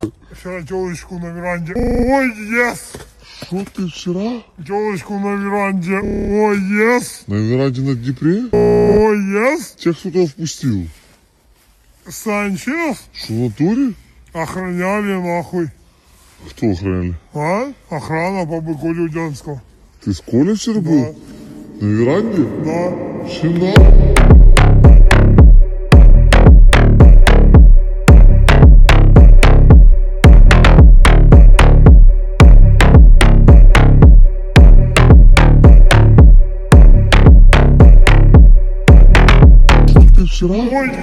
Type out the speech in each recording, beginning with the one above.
Вчера телочку на веранде. Ой, ес! Что ты вчера? Телочку на веранде. Ой, ес! На веранде на Днепре? Ой, ес! Тех кто-то впустил. Санчес? Что, в натуре? Охраняли нахуй. Кто охраняли? А? Охрана по быку Людянского. Ты с Колей вчера был? На веранде? Да. Чина? Ты вчера? Ой,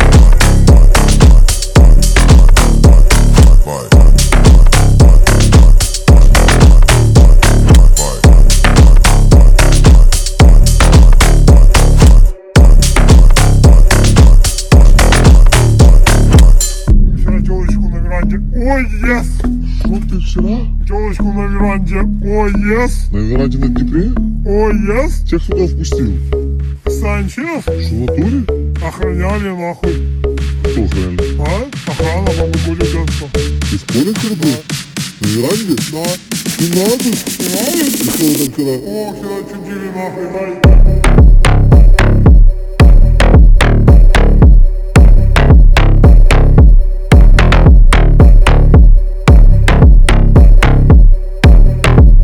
вчера телочку на веранде. Ой, ес! Что ты вчера? Телочку на веранде. Ой, ес! На веранде на Днепре? Ой, ес! Тех кто-то впустил. Санчес? Что, в натуре? Охраняли нахуй. Кто охраняли? А? Охрана по быку Людянского. Ты с Колей вчера был? На веранде? Да. Чина ты? И что вы там вчера? О, вчера чудили нахуй, дай.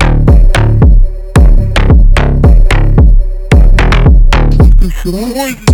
Ты вчера? Ой,